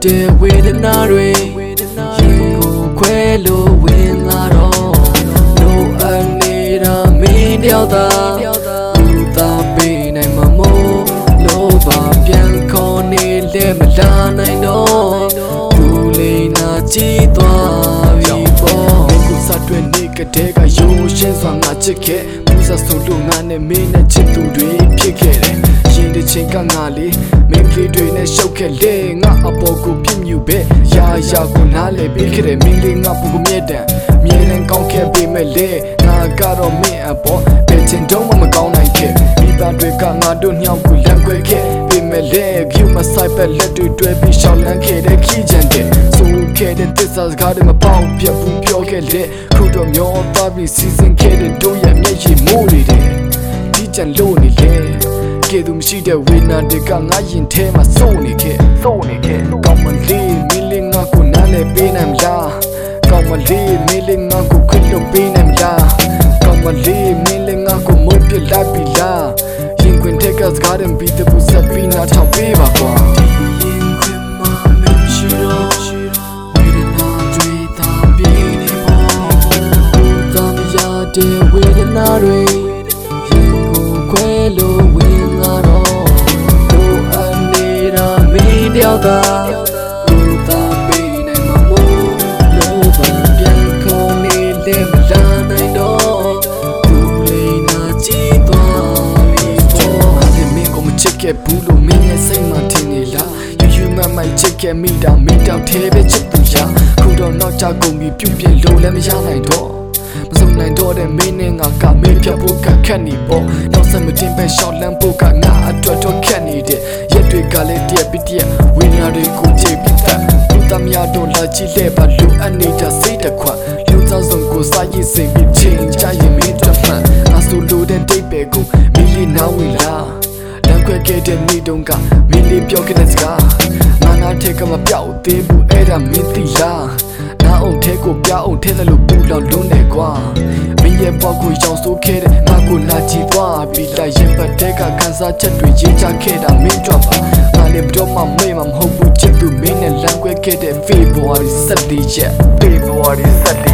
တဲ့ဝေဒနာတွေရင်ကိုခွဲလို့ဝင်လာတော့လိုအပ်နေတာမင်းတယောက်သာလူသားပေးနိုင်မှာမို့လိုပါပြန်ခေါ်နေလဲမလာနိုင်တော့ဘူးလေးနာကြည့်သွားပြီပေါ့ကိုစတွဲနေကတဲ့ကရိုးရှင်းစွာငါချစ်ခဲ့မှုစားဆိုလို့ငါနဲ့မင်းနဲ့ချစ်သူတွေဖြစ်ခဲ့တယ်ရင်တစ်ချိန်ကငါလေးမင်းကလေးတွေနဲ့ရှုပ်ခဲ့လေငါအပေါ်ကိုပြင်းမြူပဲရာရာကိုနားလေပေးခဲ့တယ်မင်းလေးငါပူကိုမြဲတမ်းကောင်းခဲ့ပေမဲ့လေငါကတော့မင်းအပေါ်ဘယ်ချင်တော့မှမကောင်းနိုင်ခဲ့မိဘတွေကငါတို့ညောင်ကိုလမ်းခွဲခဲ့ပေမဲ့လေကျူမဆိုင်ပဲလက်တွေတွဲပြီးရှောက်လန်းခဲ့တဲ့ခီးချန်တဲ့ဆိုခဲ့တဲ့သစ္စာစကားတွေမပေါက်ပြတ်ဘူးပြောခဲ့လေခုတော့မျောသွားပြီးစီစဉ်ခဲ့တဲ့တို့ရဲ့မျက်ရည်မိုးတွေဒီကြံလို့နေလေကဲသူမရှိတဲ့ဝေနာတွေကငါရင်ထဲမှာစိုးနေခဲ့ကောင်းမလေးမင်းလေးငါကိုနားလဲပေးနိုင်မလားကောင်းမလေးမင်းလေးငါကိုခွင့်လို့ပေးနိုင်မလားကောင်းမလေးမင်းလေးငါကိုမုန်းပြလိုက်ပြီလားရင်ခွင်ထက်ကစကားတွေပြီးတဲ့ဘူးဆက်ပြီးနားထောင်ပေးပါကွာရင်ခွင်မှာမရှိတော့ဝေဒနာတွေသာပြေနေပေါ်သာမရတဲ့ဝေဒနာတွေရင်ကိုခွဲလို့ဝင်လာတော့လိုအပ်နေတာမင်းတယောက်သာဘူးလို့မင်းရဲ့စိတ်မှာထင်နေလားယူမမိုက်ချစ်ခဲ့မိတာမင်းတောက်သေးပဲချစ်သူရခုတော့နောက်ကြကုန်ပြီးပြုတ်ပြလို့လည်းမရနိုင်တော့မစုံနိုင်တော့တဲ့မင်းနဲ့ငါကမေးဖြတ်ဖို့ခက်နေပေါ့နောက်ဆက်မတင်ပဲရှောက်လန်းဖို့ကငါအတွက်တော့ခက်နေတဲ့ရက်တွေကလည်းတရက်ပြီးတရက်ဝိညာဉ်တွေကိုကြည့်ပြီးသားလူသားများတော့လာကြည့်လဲပါလူအနေတာစိတ်တခွလူသားစုံကိုစာရေးစိတ်ပြီးချင်းကြရင်မင်းတက်မှန်ငါဆိုလိုတဲ့တိတ်ပဲကိုမီလီနာဝီလာခွဲခဲ့တဲ့နေ့တုန်းကမင်းလေးပြောခဲ့တဲ့စကားငါနာထဲကမပြောက်သေးဘူးအဲ့ဒါမင်းသိလားနားအောင်ထဲကိုပြောက်အောင်ထဲတယ်လို့ပူလောက်လုံးနေကွာမင်းရဲ့ဘောက်ကိုရောင်စိုးခဲ့တဲ့ငါကိုနာကြည့်သွားပြီးလိုက်ရင်ပတ်တဲ့ကခန်းစားချက်တွေရေးချခဲ့တာမင်းကြွပါငါလည်းဘတော့မှမေ့မှာမဟုတ်ဘူးချစ်သူမင်းနဲ့လမ်းခွဲခဲ့တဲ့ February 14 ရက်